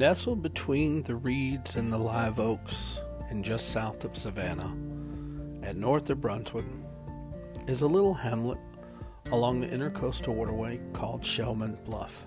Nestled between the reeds and the live oaks, and just south of Savannah, and north of Brunswick, is a little hamlet along the intercoastal waterway called Shellman Bluff.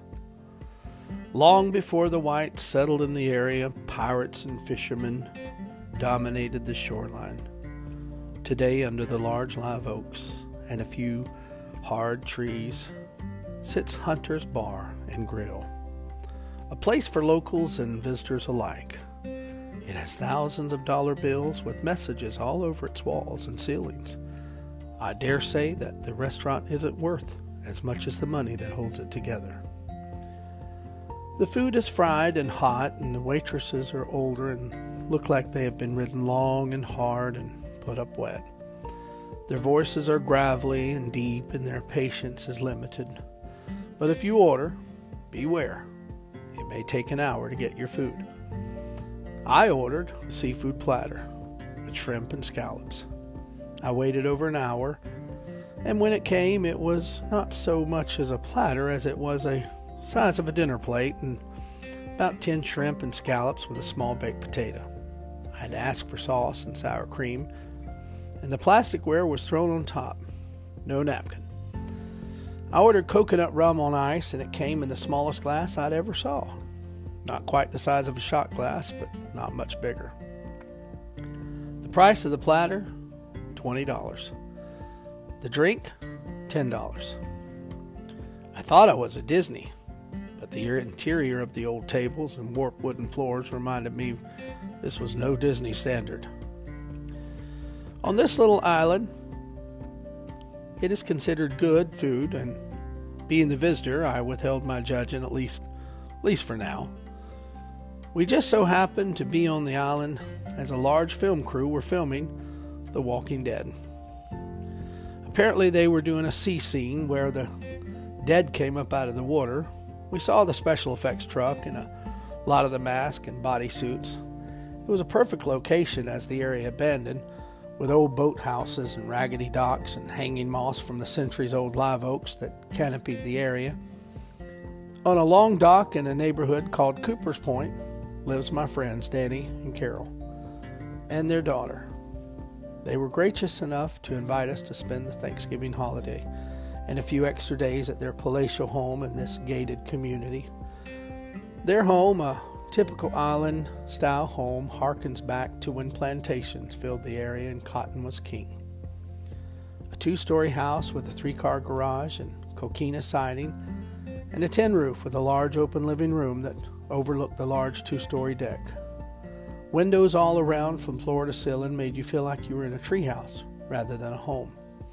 Long before the whites settled in the area, pirates and fishermen dominated the shoreline. Today, under the large live oaks and a few hard trees, sits Hunter's Bar and Grill, a place for locals and visitors alike. It has thousands of dollar bills with messages all over its walls and ceilings. I dare say that the restaurant isn't worth as much as the money that holds it together. The food is fried and hot, and the waitresses are older and look like they have been ridden long and hard and put up wet. Their voices are gravelly and deep, and their patience is limited. But if you order, beware. It may take an hour to get your food. I ordered a seafood platter with shrimp and scallops. I waited over an hour, and when it came, it was not so much as a platter as it was a size of a dinner plate and about 10 shrimp and scallops with a small baked potato. I had to ask for sauce and sour cream, and the plasticware was thrown on top. No napkin. I ordered coconut rum on ice, and it came in the smallest glass I'd ever saw. Not quite the size of a shot glass, but not much bigger. The price of the platter, $20. The drink, $10. I thought I was at Disney, but the interior of the old tables and warped wooden floors reminded me this was no Disney standard. On this little island, it is considered good food, and being the visitor, I withheld my judging at least for now. We just so happened to be on the island as a large film crew were filming The Walking Dead. Apparently they were doing a sea scene where the dead came up out of the water. We saw the special effects truck and a lot of the masks and bodysuits. It was a perfect location as the area abandoned, with old boathouses and raggedy docks and hanging moss from the centuries-old live oaks that canopied the area. On a long dock in a neighborhood called Cooper's Point lives my friends Danny and Carol and their daughter. They were gracious enough to invite us to spend the Thanksgiving holiday and a few extra days at their palatial home in this gated community. Their home, a typical island-style home, harkens back to when plantations filled the area and cotton was king. A 2-story house with a 3-car garage and coquina siding, and a tin roof with a large open living room that overlooked the large 2-story deck. Windows all around from floor to ceiling made you feel like you were in a treehouse rather than a home.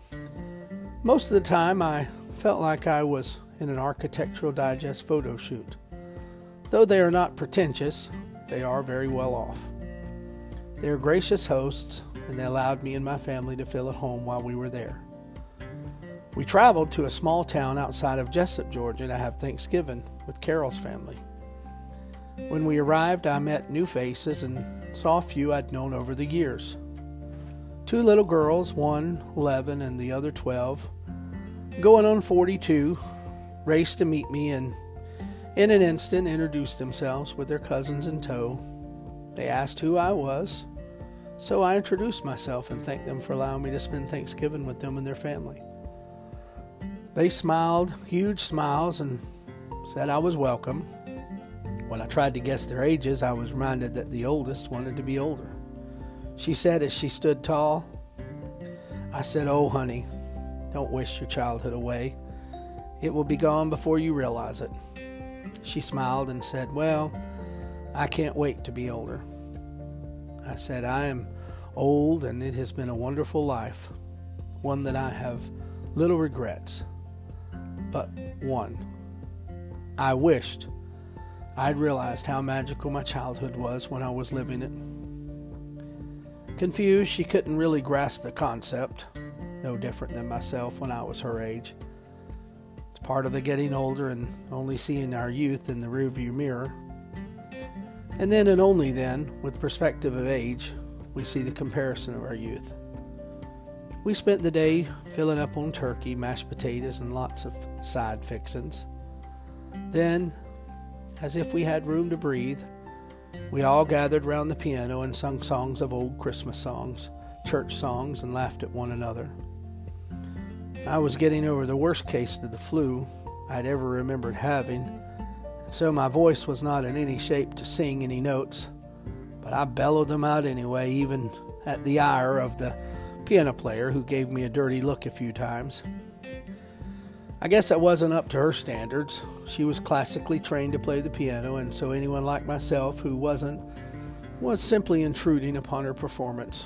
Most of the time, I felt like I was in an Architectural Digest photo shoot. Though they are not pretentious, they are very well off. They are gracious hosts, and they allowed me and my family to feel at home while we were there. We traveled to a small town outside of Jessup, Georgia, to have Thanksgiving with Carol's family. When we arrived, I met new faces and saw a few I'd known over the years. 2 little girls, one 11 and the other 12, going on 42, raced to meet me and in an instant introduced themselves with their cousins in tow. They asked who I was, so I introduced myself and thanked them for allowing me to spend Thanksgiving with them and their family. They smiled, huge smiles, and said I was welcome. When I tried to guess their ages, I was reminded that the oldest wanted to be older. She said as she stood tall, I said, "Oh, honey, don't wish your childhood away. It will be gone before you realize it." She smiled and said, "Well, I can't wait to be older." I said, "I am old, and it has been a wonderful life, one that I have little regrets. But one, I wished I'd realized how magical my childhood was when I was living it." Confused, she couldn't really grasp the concept, no different than myself when I was her age. It's part of the getting older and only seeing our youth in the rearview mirror. And then and only then, with perspective of age, we see the comparison of our youth. We spent the day filling up on turkey, mashed potatoes, and lots of side fixings. Then, as if we had room to breathe, we all gathered round the piano and sung songs of old Christmas songs, church songs, and laughed at one another. I was getting over the worst case of the flu I'd ever remembered having, and so my voice was not in any shape to sing any notes, but I bellowed them out anyway, even at the ire of the piano player, who gave me a dirty look a few times. I guess I wasn't up to her standards. She was classically trained to play the piano, and so anyone like myself who wasn't was simply intruding upon her performance.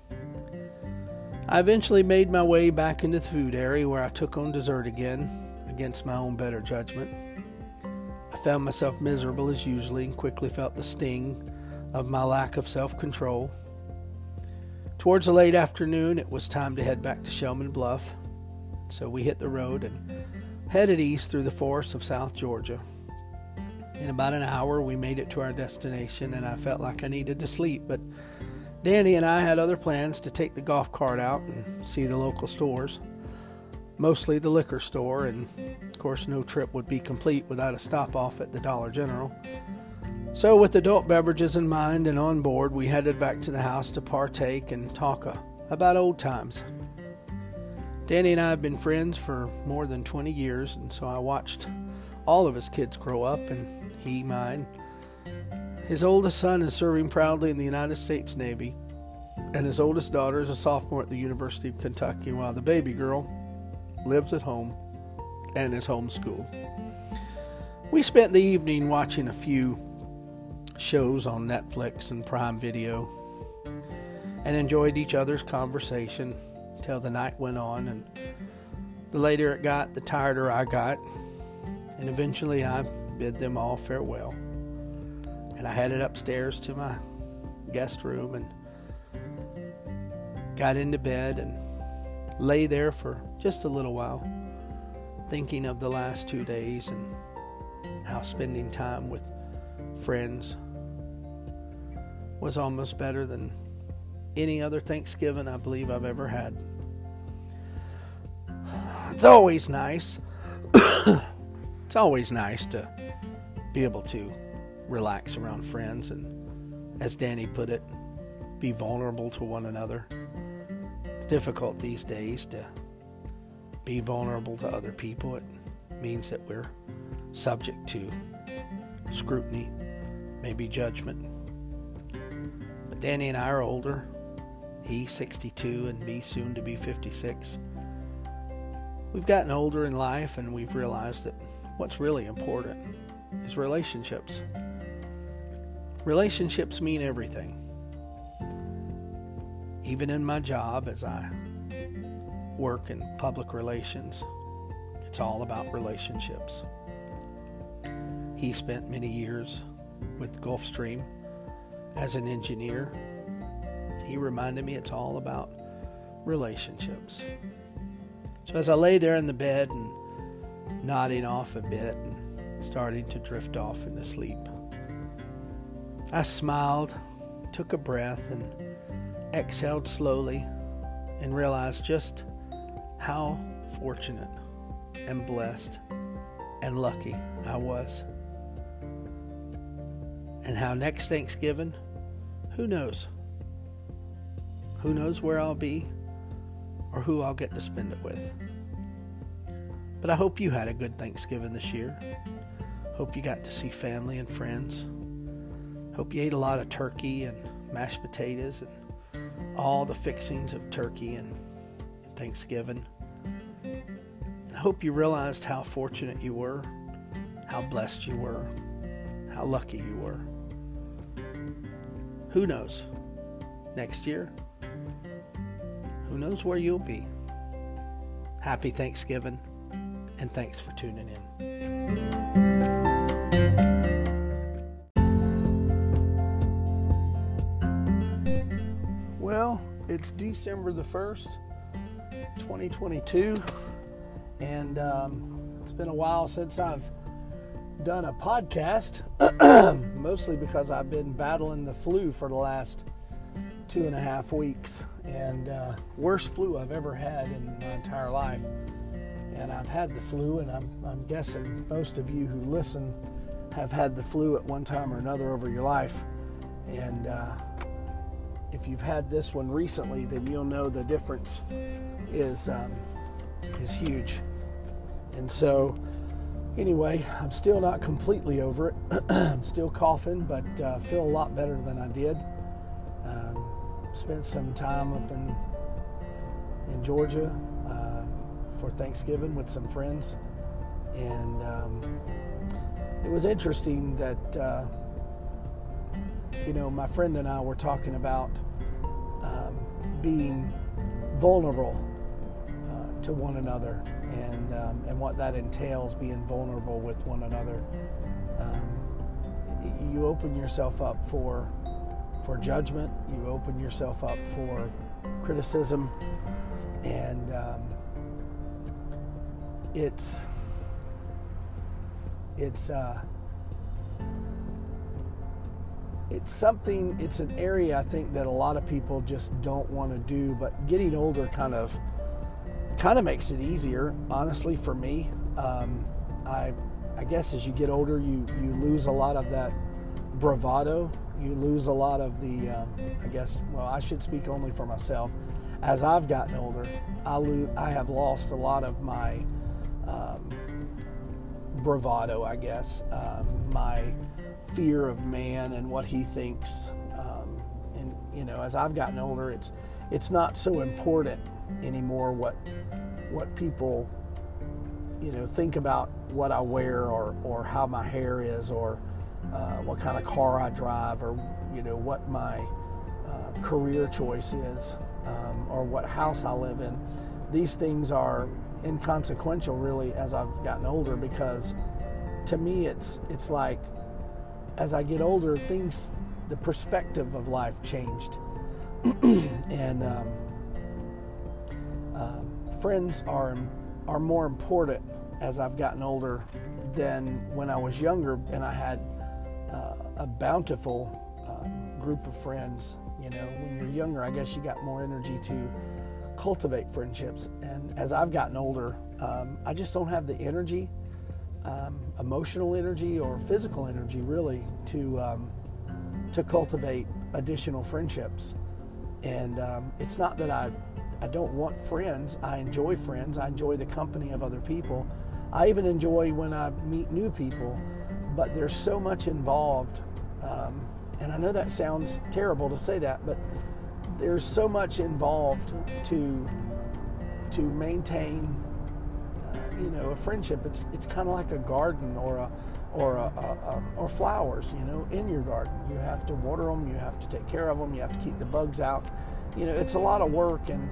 I eventually made my way back into the food area, where I took on dessert again, against my own better judgment. I found myself miserable as usual and quickly felt the sting of my lack of self-control. Towards the late afternoon, it was time to head back to Shellman Bluff, so we hit the road and headed east through the forests of South Georgia. In about an hour, we made it to our destination, and I felt like I needed to sleep, but Danny and I had other plans to take the golf cart out and see the local stores, mostly the liquor store, and of course no trip would be complete without a stop off at the Dollar General. So with adult beverages in mind and on board, we headed back to the house to partake and talk about old times. Danny and I have been friends for more than 20 years, and so I watched all of his kids grow up, and he mine. His oldest son is serving proudly in the United States Navy, and his oldest daughter is a sophomore at the University of Kentucky, while the baby girl lives at home and is homeschooled. We spent the evening watching a few shows on Netflix and Prime Video and enjoyed each other's conversation till the night went on, and the later it got, the tireder I got, and eventually I bid them all farewell, and I headed upstairs to my guest room and got into bed and lay there for just a little while, thinking of the last 2 days and how spending time with friends was almost better than any other Thanksgiving I believe I've ever had. It's always nice. It's always nice to be able to relax around friends and, as Danny put it, be vulnerable to one another. It's difficult these days to be vulnerable to other people. It means that we're subject to scrutiny, maybe judgment. But Danny and I are older. He's 62 and me soon to be 56. We've gotten older in life, and we've realized that what's really important is relationships. Relationships mean everything. Even in my job, as I work in public relations, it's all about relationships. He spent many years with Gulfstream as an engineer. He reminded me it's all about relationships. So as I lay there in the bed and nodding off a bit and starting to drift off into sleep, I smiled, took a breath, and exhaled slowly, and realized just how fortunate and blessed and lucky I was. And how next Thanksgiving, who knows? Who knows where I'll be or who I'll get to spend it with. But I hope you had a good Thanksgiving this year. Hope you got to see family and friends. Hope you ate a lot of turkey and mashed potatoes and all the fixings of turkey and Thanksgiving. And I hope you realized how fortunate you were, how blessed you were, how lucky you were. Who knows? Next year, who knows where you'll be? Happy Thanksgiving, and thanks for tuning in. Well, it's December the 1st, 2022, and it's been a while since I've done a podcast, mostly because I've been battling the flu for the last 2.5 weeks, and worst flu I've ever had in my entire life. And I've had the flu, and I'm guessing most of you who listen have had the flu at one time or another over your life. And if you've had this one recently, then you'll know the difference is huge. And so, anyway, I'm still not completely over it. I'm still coughing, but feel a lot better than I did. Spent some time up in Georgia for Thanksgiving with some friends, and it was interesting that my friend and I were talking about being vulnerable to one another, and what that entails, being vulnerable with one another. You open yourself up for judgment. You open yourself up for criticism, and it's something. It's an area I think that a lot of people just don't want to do. But getting older kind of makes it easier, honestly, for me. I guess as you get older, you lose a lot of that bravado. You lose a lot of the, I should speak only for myself. As I've gotten older, I have lost a lot of my bravado, I guess, my fear of man and what he thinks. And as I've gotten older, it's not so important anymore what people think about what I wear, or how my hair is, or what kind of car I drive, or what my career choice is, or what house I live in. These things are inconsequential, really, as I've gotten older, because to me it's like, as I get older, the perspective of life changed. And friends are more important as I've gotten older than when I was younger, and I had a bountiful group of friends. When you're younger, I guess you got more energy to cultivate friendships. And as I've gotten older, I just don't have the energy, emotional energy or physical energy, really, to cultivate additional friendships. And it's not that I don't want friends. I enjoy friends. I enjoy the company of other people. I even enjoy when I meet new people, but there's so much involved. And I know that sounds terrible to say that, but there's so much involved to maintain, a friendship. It's kind of like a garden or flowers, in your garden. You have to water them. You have to take care of them. You have to keep the bugs out. It's a lot of work, and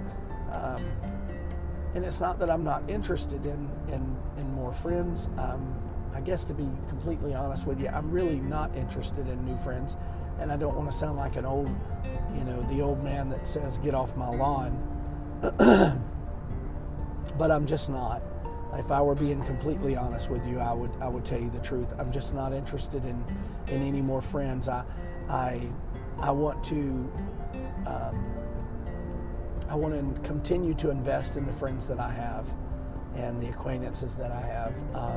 it's not that I'm not interested in more friends. I guess, to be completely honest with you, I'm really not interested in new friends, and I don't want to sound like the old man that says, "Get off my lawn." But I'm just not. If I were being completely honest with you, I would tell you the truth. I'm just not interested in any more friends. I want to continue to invest in the friends that I have and the acquaintances that I have.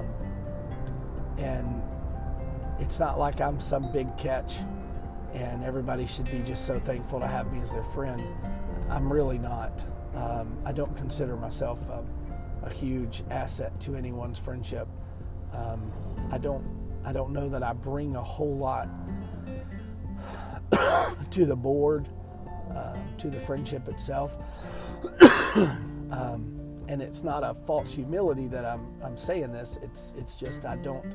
And it's not like I'm some big catch and everybody should be just so thankful to have me as their friend. I'm really not. I don't consider myself a huge asset to anyone's friendship. I don't know that I bring a whole lot to the board, to the friendship itself. And it's not a false humility that I'm saying this. It's just I don't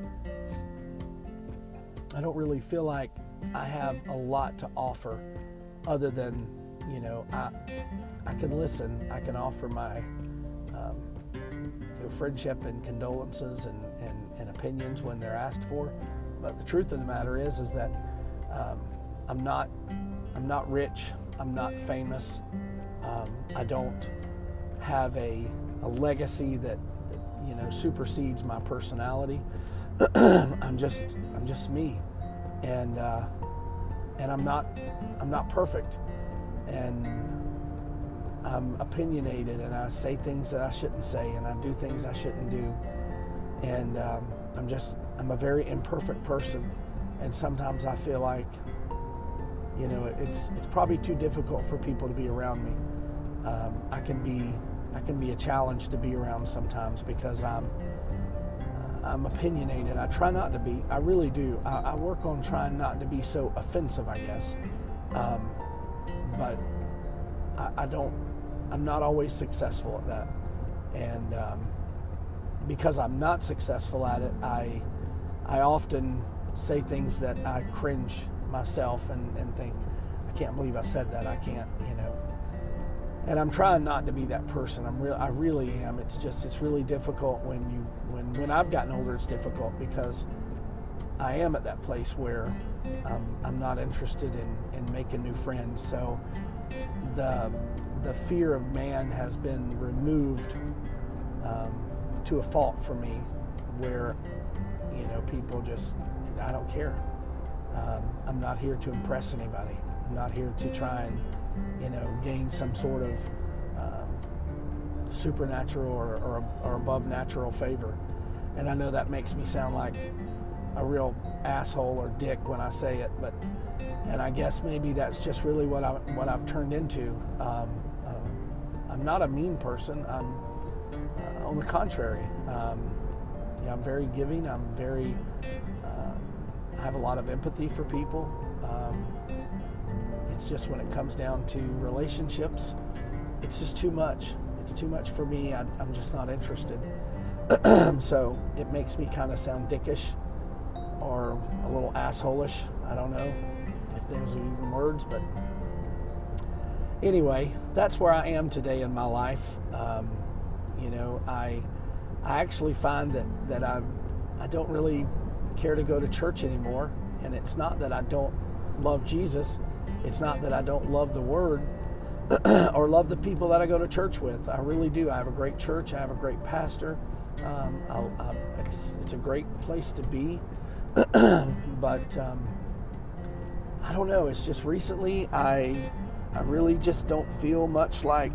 really feel like I have a lot to offer, other than I can listen. I can offer my friendship and condolences and opinions when they're asked for. But the truth of the matter is that I'm not rich. I'm not famous. I don't have a legacy that supersedes my personality. I'm just me, and I'm not perfect, and I'm opinionated, and I say things that I shouldn't say, and I do things I shouldn't do. And I'm a very imperfect person, and sometimes I feel like, it's probably too difficult for people to be around me. I can be a challenge to be around sometimes because I'm opinionated. I try not to be. I really do. I work on trying not to be so offensive, I guess. But I'm not always successful at that. And because I'm not successful at it, I often say things that I cringe myself and think, I can't believe I said that. I can't, And I'm trying not to be that person. I really am. It's really difficult when I've gotten older. It's difficult because I am at that place where I'm not interested in making new friends. So the fear of man has been removed to a fault for me, where people just, I don't care. I'm not here to impress anybody. I'm not here to try and gain some sort of supernatural or above natural favor. And I know that makes me sound like a real asshole or dick when I say it, and I guess maybe that's just really what I've turned into. I'm not a mean person. I'm on the contrary. I'm very giving. I have a lot of empathy for people. It's just when it comes down to relationships, it's just too much. It's too much for me. I'm just not interested. So it makes me kind of sound dickish or a little asshole-ish. I don't know if those are even words, but anyway, that's where I am today in my life. I actually find that I don't really care to go to church anymore, and it's not that I don't love Jesus. It's not that I don't love the Word or love the people that I go to church with. I really do. I have a great church. I have a great pastor. It's a great place to be. But I don't know. It's just recently I really just don't feel much like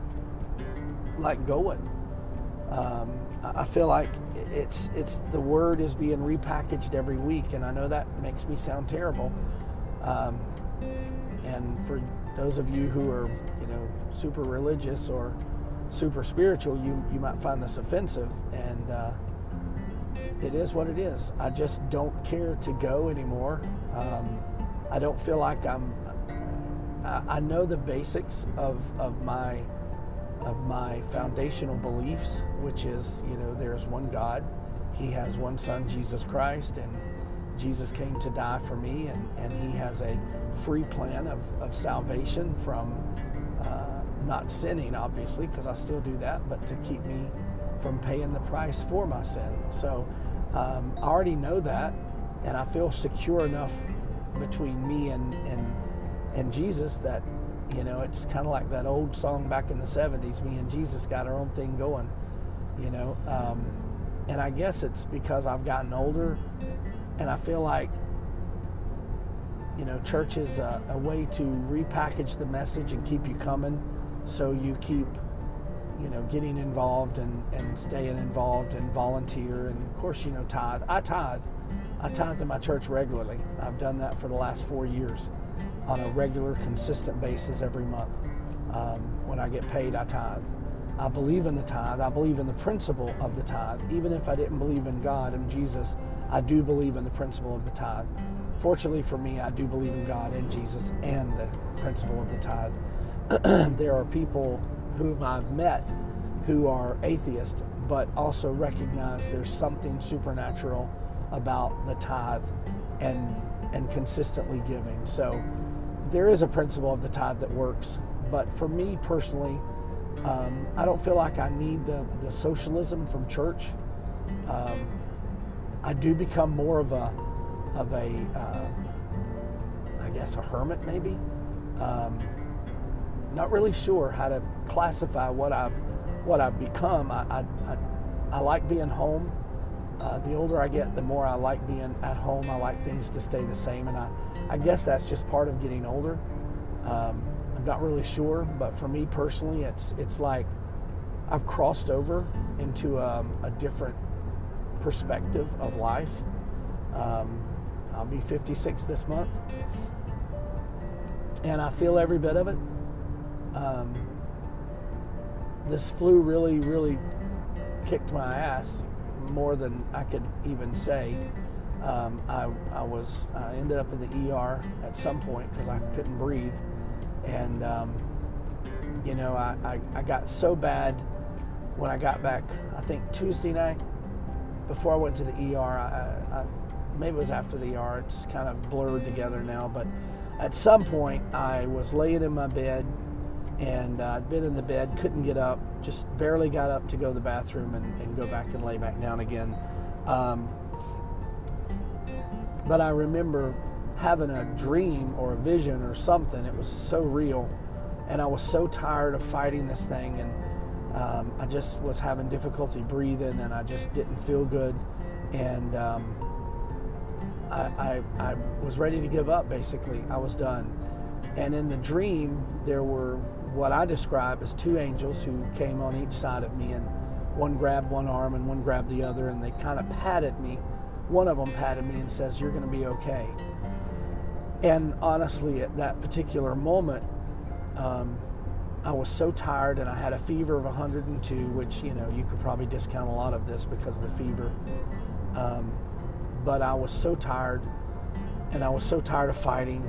going. I feel like it's the Word is being repackaged every week, and I know that makes me sound terrible. And for those of you who are, super religious or super spiritual, you might find this offensive, and it is what it is. I just don't care to go anymore. I don't feel like I know the basics of my foundational beliefs, which is, there's one God. He has one Son, Jesus Christ, and Jesus came to die for me, and He has a free plan of salvation from not sinning, obviously, because I still do that, but to keep me from paying the price for my sin. So I already know that, and I feel secure enough between me and Jesus that, it's kind of like that old song back in the 70s, me and Jesus got our own thing going, and I guess it's because I've gotten older, and I feel like, church is a way to repackage the message and keep you coming, so you keep, getting involved and staying involved and volunteer, and of course, tithe. I tithe in my church regularly. I've done that for the last 4 years on a regular, consistent basis every month. When I get paid, I tithe. I believe in the tithe. I believe in the principle of the tithe. Even if I didn't believe in God and Jesus, I do believe in the principle of the tithe. Fortunately for me, I do believe in God and Jesus and the principle of the tithe. There are people whom I've met who are atheists, but also recognize there's something supernatural about the tithe and consistently giving. So there is a principle of the tithe that works. But for me personally, I don't feel like I need the socialism from church. I do become more of a I guess a hermit maybe. Not really sure how to classify what I've become. I like being home. The older I get, the more I like being at home. I like things to stay the same, and I guess that's just part of getting older. I'm not really sure, but for me personally, it's like I've crossed over into a different perspective of life. I'll be 56 this month, and I feel every bit of it. This flu really kicked my ass more than I could even say. I ended up in the ER at some point because I couldn't breathe, and I got so bad when I got back. I think Tuesday night before I went to the ER. Maybe it was after the ER. It's kind of blurred together now, but at some point I was laying in my bed, and I'd been in the bed, couldn't get up, just barely got up to go to the bathroom and go back and lay back down again. But I remember having a dream or a vision or something. It was so real, and I was so tired of fighting this thing, and I just was having difficulty breathing, and I just didn't feel good, and I was ready to give up, basically. I was done. And in the dream, there were what I describe as two angels who came on each side of me, and one grabbed one arm and one grabbed the other, and they kind of patted me. One of them patted me and says, "You're going to be okay." And honestly, at that particular moment, I was so tired, and I had a fever of 102, which, you could probably discount a lot of this because of the fever. But I was so tired, and I was so tired of fighting.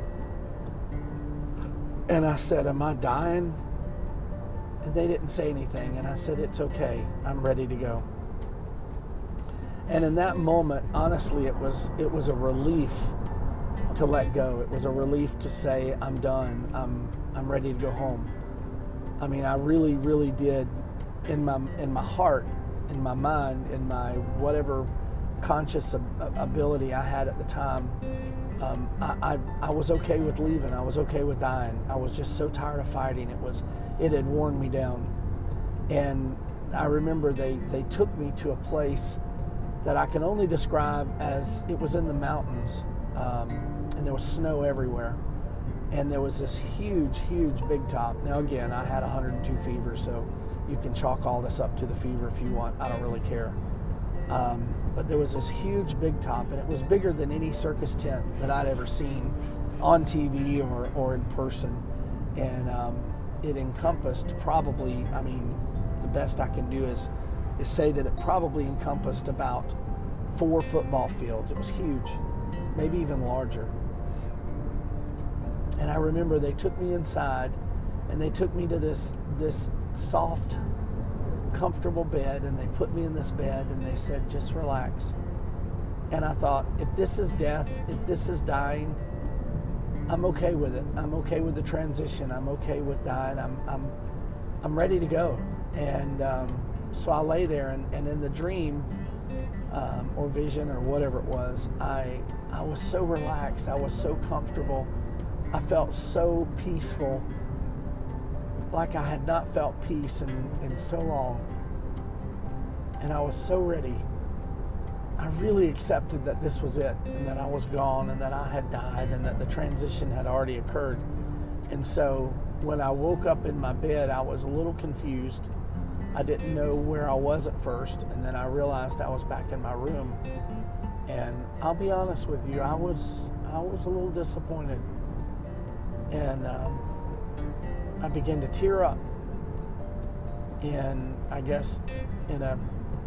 And I said, "Am I dying?" And they didn't say anything. And I said, "It's okay. I'm ready to go." And in that moment, honestly, it was a relief to let go. It was a relief to say, "I'm done. I'm ready to go home." I mean, I really did. In my heart, in my mind, in my whatever conscious ability I had at the time, I was okay with leaving. I was okay with dying. I was just so tired of fighting. It had worn me down. And I remember they took me to a place that I can only describe as, it was in the mountains, and there was snow everywhere. And there was this huge big top. Now again, I had 102 fever, so you can chalk all this up to the fever if you want. I don't really care. But there was this huge big top, and it was bigger than any circus tent that I'd ever seen on TV or in person. And it encompassed probably, the best I can do is say that it probably encompassed about 4 football fields. It was huge, maybe even larger. And I remember they took me inside, and they took me to this soft, comfortable bed, and they put me in this bed, and they said, "Just relax." And I thought, if this is death, if this is dying, I'm okay with it. I'm okay with the transition. I'm okay with dying. I'm ready to go. And so I lay there, and in the dream or vision or whatever it was, I was so relaxed. I was so comfortable. I felt so peaceful, like I had not felt peace in so long. And I was so ready. I really accepted that this was it, and that I was gone, and that I had died, and that the transition had already occurred. And so when I woke up in my bed, I was a little confused. I didn't know where I was at first, and then I realized I was back in my room. And I'll be honest with you, I was a little disappointed. And I began to tear up, and I guess in a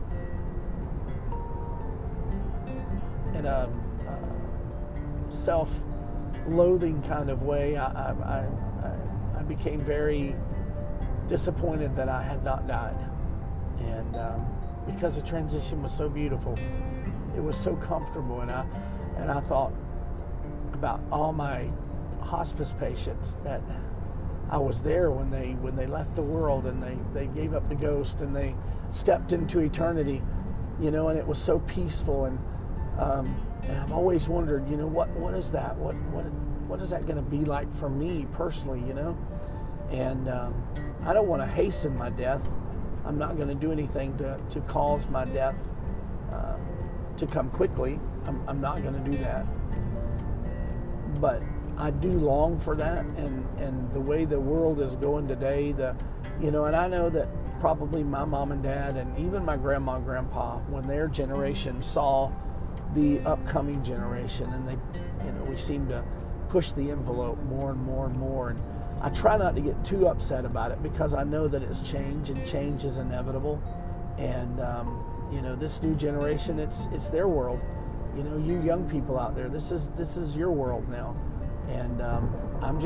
self-loathing kind of way, I became very disappointed that I had not died. And because the transition was so beautiful, it was so comfortable, and I thought about all my hospice patients that I was there when they left the world, and they gave up the ghost, and they stepped into eternity, and it was so peaceful. And I've always wondered, what is that? What is that going to be like for me personally, And I don't want to hasten my death. I'm not going to do anything to cause my death to come quickly. I'm not going to do that. But I do long for that, and the way the world is going today, and I know that probably my mom and dad and even my grandma and grandpa, when their generation saw the upcoming generation, and they, we seem to push the envelope more and more and more. And I try not to get too upset about it, because I know that it's change, and change is inevitable. And this new generation, it's their world. You young people out there, this is your world now. And I'm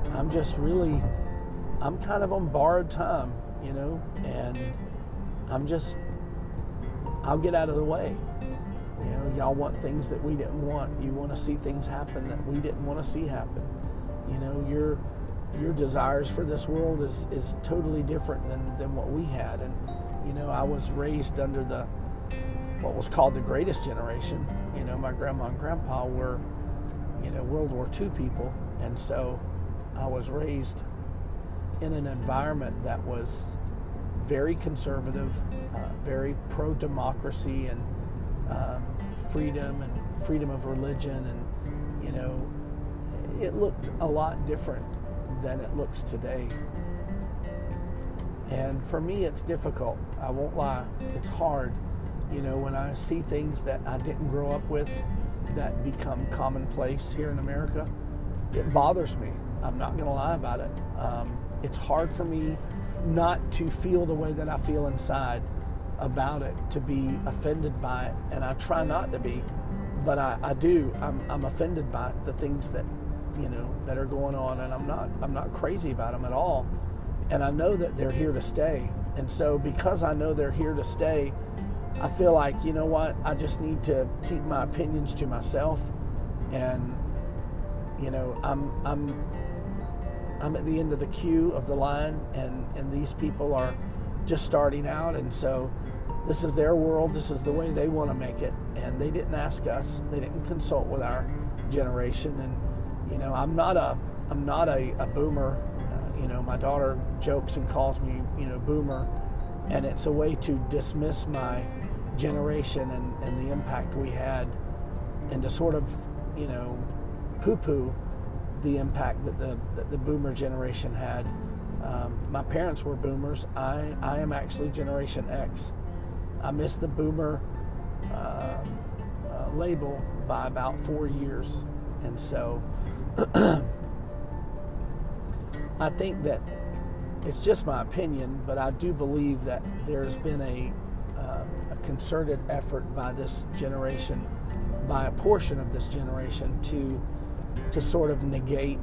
kind of on borrowed time, and I'll get out of the way. Y'all want things that we didn't want. You want to see things happen that we didn't want to see happen. Your desires for this world is totally different than what we had. And, I was raised under what was called the greatest generation. My grandma and grandpa were, World War II people. And so I was raised in an environment that was very conservative, very pro-democracy and freedom of religion. And, it looked a lot different than it looks today. And for me, it's difficult. I won't lie. It's hard. When I see things that I didn't grow up with that become commonplace here in America, it bothers me. I'm not going to lie about it. It's hard for me not to feel the way that I feel inside about it, to be offended by it. And I try not to be, but I do. I'm offended by the things that, that are going on, and I'm not crazy about them at all. And I know that they're here to stay. And so because I know they're here to stay, I feel like, I just need to keep my opinions to myself. And, I'm at the end of the queue of the line, and these people are just starting out. And so this is their world. This is the way they want to make it. And they didn't ask us. They didn't consult with our generation. And, I'm not a boomer. My daughter jokes and calls me, boomer. And it's a way to dismiss my generation and the impact we had, and to sort of, poo-poo the impact that the boomer generation had. My parents were boomers. I am actually Generation X. I missed the boomer label by about 4 years. And so I think that it's just my opinion, but I do believe that there's been a concerted effort by this generation, by a portion of this generation, to sort of negate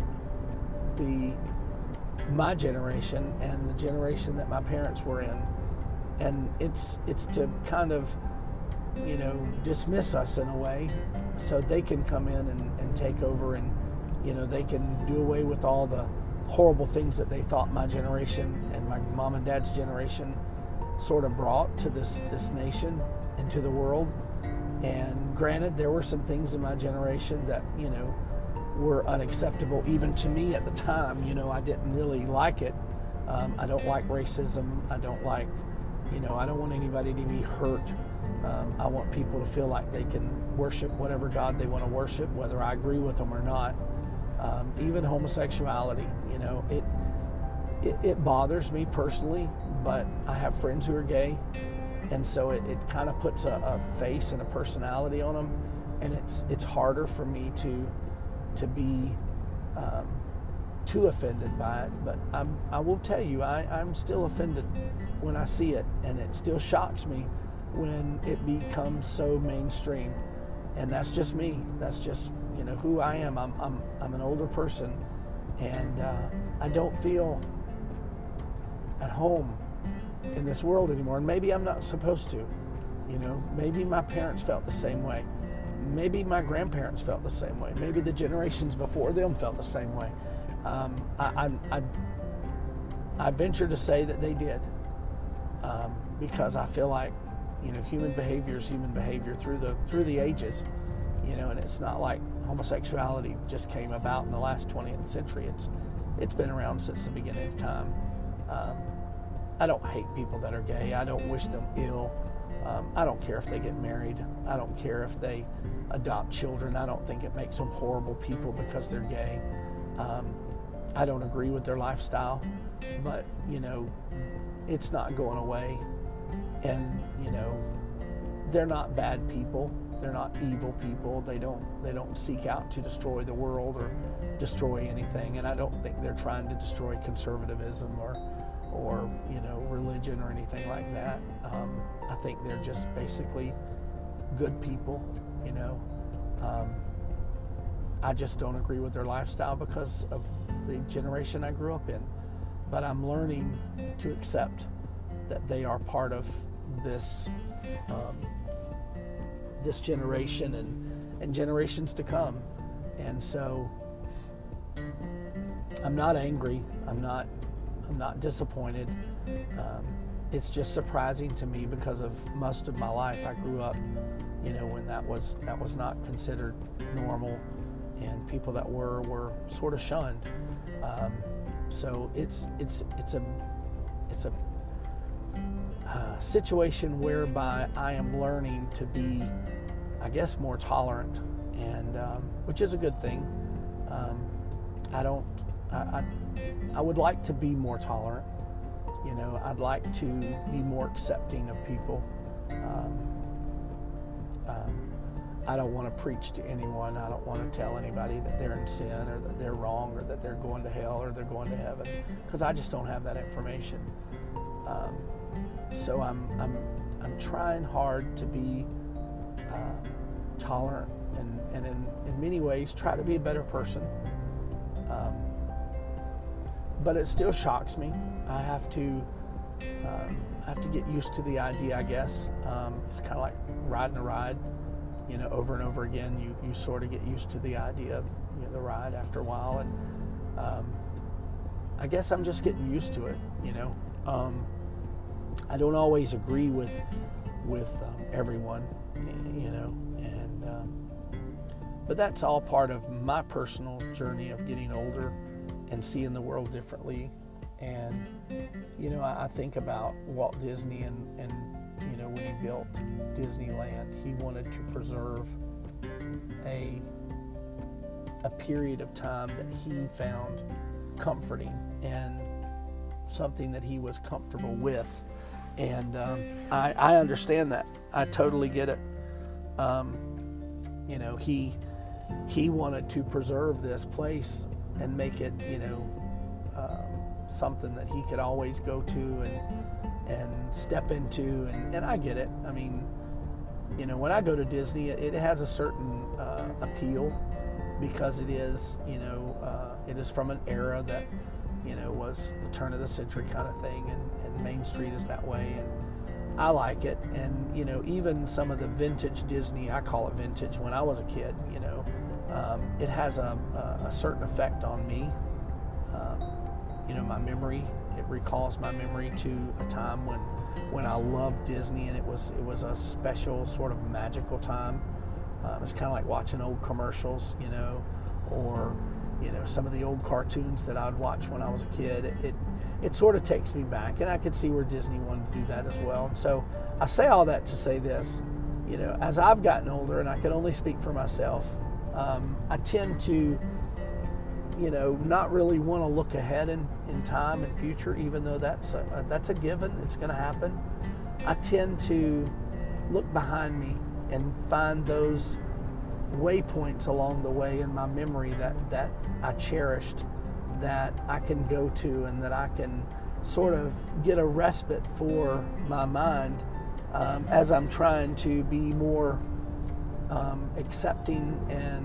my generation and the generation that my parents were in. And it's to kind of, dismiss us in a way, so they can come in and take over, and, they can do away with all the horrible things that they thought my generation and my mom and dad's generation sort of brought to this nation and to the world. And granted, there were some things in my generation that, were unacceptable even to me at the time. I didn't really like it. I don't like racism. I don't like, I don't want anybody to be hurt. I want people to feel like they can worship whatever God they want to worship, whether I agree with them or not. Even homosexuality, it bothers me personally, but I have friends who are gay, and so it kind of puts a face and a personality on them, and it's harder for me to be too offended by it. But I will tell you, I'm still offended when I see it, and it still shocks me when it becomes so mainstream. And that's just me. That's just who I am. I'm an older person, and I don't feel at home in this world anymore. And maybe I'm not supposed to. Maybe my parents felt the same way. Maybe my grandparents felt the same way. Maybe the generations before them felt the same way. I venture to say that they did, because I feel like human behavior is human behavior through the ages. And it's not like homosexuality just came about in the last 20th century. It's been around since the beginning of time. I don't hate people that are gay. I don't wish them ill. I don't care if they get married. I don't care if they adopt children. I don't think it makes them horrible people because they're gay. I don't agree with their lifestyle, but it's not going away. And, you know, they're not bad people. They're not evil people. They don't seek out to destroy the world or destroy anything. And I don't think they're trying to destroy conservatism or you know, religion or anything like that. I think they're just basically good people, you know. I just don't agree with their lifestyle because of the generation I grew up in. But I'm learning to accept that they are part of this this generation and generations to come. And so I'm not angry. I'm not disappointed. It's just surprising to me because of most of my life I grew up, you know, when that was not considered normal, and people that were sort of shunned. So it's a situation whereby I am learning to be, I guess, more tolerant, and which is a good thing. I would like to be more tolerant. You know, I'd like to be more accepting of people. I don't want to preach to anyone. I don't want to tell anybody that they're in sin or that they're wrong or that they're going to hell or they're going to heaven, because I just don't have that information. So I'm trying hard to be tolerant and in many ways try to be a better person. But it still shocks me. I have to get used to the idea, I guess. It's kind of like riding a ride, you know, over and over again. You sort of get used to the idea of, you know, the ride after a while, and I guess I'm just getting used to it, you know. I don't always agree with everyone, you know, and but that's all part of my personal journey of getting older and seeing the world differently. And, you know, I think about Walt Disney and you know, when he built Disneyland, he wanted to preserve a period of time that he found comforting and something that he was comfortable with. And I understand that. I totally get it. You know, he wanted to preserve this place and make it, you know, something that he could always go to and step into, and I get it. I mean, you know, when I go to Disney, it has a certain appeal because it is, you know, it is from an era that, you know, was the turn of the century kind of thing, and Main Street is that way, and I like it. And, you know, even some of the vintage Disney, I call it vintage, when I was a kid, you know, it has a certain effect on me. You know, my memory, it recalls my memory to a time when I loved Disney, and it was a special sort of magical time. It's kind of like watching old commercials, you know, or, you know, some of the old cartoons that I'd watch when I was a kid. It sort of takes me back, and I could see where Disney wanted to do that as well. And so I say all that to say this, you know, as I've gotten older, and I can only speak for myself, I tend to, you know, not really want to look ahead in time and future, even though that's a given. It's going to happen. I tend to look behind me and find those waypoints along the way in my memory that I cherished, that I can go to, and that I can sort of get a respite for my mind as I'm trying to be more accepting and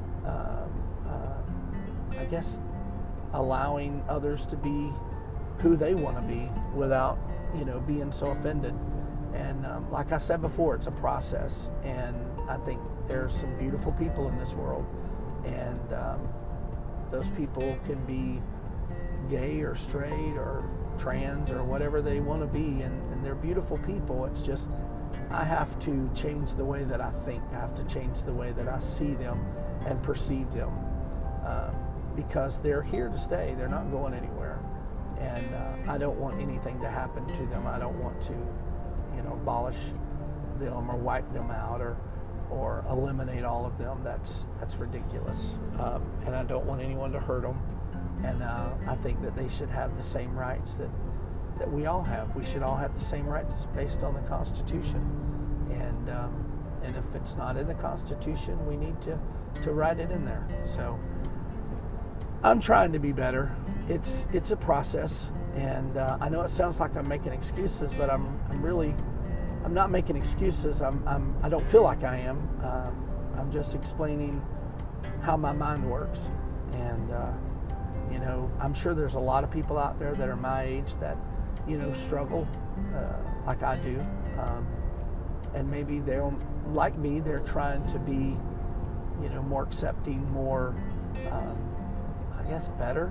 I guess allowing others to be who they want to be without, you know, being so offended. And like I said before, it's a process, and I think there's some beautiful people in this world, and those people can be gay or straight or trans or whatever they want to be, and they're beautiful people. It's just I have to change the way that I think. I have to change the way that I see them and perceive them. Because they're here to stay. They're not going anywhere. And I don't want anything to happen to them. I don't want to, you know, abolish them or wipe them out or eliminate all of them. That's ridiculous. And I don't want anyone to hurt them. And I think that they should have the same rights that that we all have. We should all have the same rights based on the Constitution. And if it's not in the Constitution, we need to write it in there. So I'm trying to be better. It's a process, and I know it sounds like I'm making excuses, but I'm not making excuses. I don't feel like I am. I'm just explaining how my mind works, and I'm sure there's a lot of people out there that are my age that struggle like I do, and maybe they're like me. They're trying to be more accepting, more I guess better,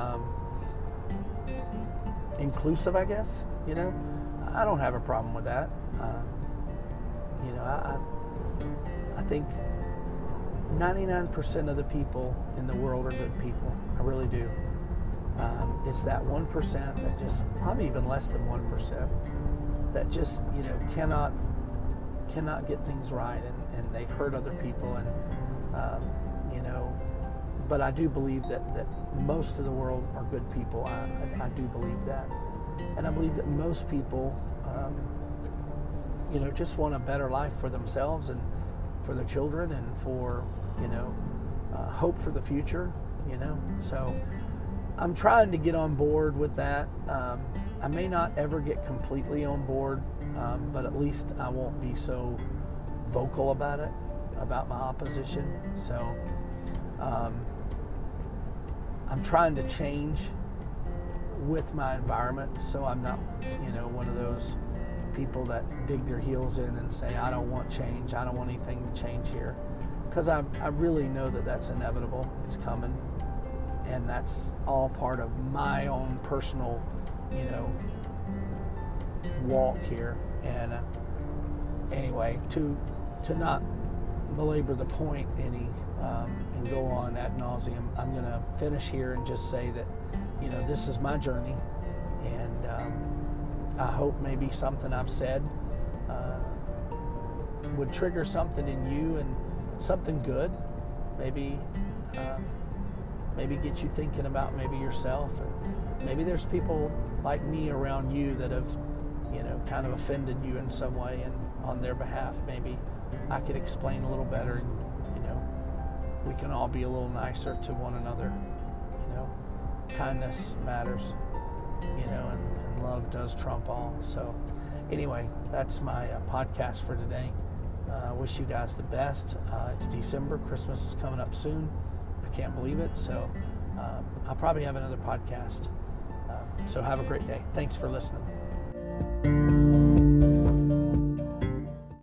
inclusive, I guess. I don't have a problem with that. I think 99% of the people in the world are good people. I really do. It's that 1% that just, probably even less than 1%, that just cannot get things right, and they hurt other people, and but I do believe that most of the world are good people. I do believe that, and I believe that most people just want a better life for themselves and for their children, and for hope for the future. So I'm trying to get on board with that. I may not ever get completely on board, but at least I won't be so vocal about it, about my opposition. So I'm trying to change with my environment, so I'm not one of those people that dig their heels in and say, I don't want change, I don't want anything to change here, because I really know that that's inevitable. It's coming, and that's all part of my own personal walk here. And anyway, to not belabor the point any and go on ad nauseum, I'm going to finish here and just say that this is my journey, and I hope maybe something I've said would trigger something in you, and something good, maybe get you thinking about maybe yourself, and maybe there's people like me around you that have kind of offended you in some way, and on their behalf maybe I could explain a little better, and we can all be a little nicer to one another. Kindness matters, and love does trump all. So anyway, that's my podcast for today. I wish you guys the best. It's December. Christmas is coming up soon. I can't believe it. So I'll probably have another podcast. So have a great day. Thanks for listening.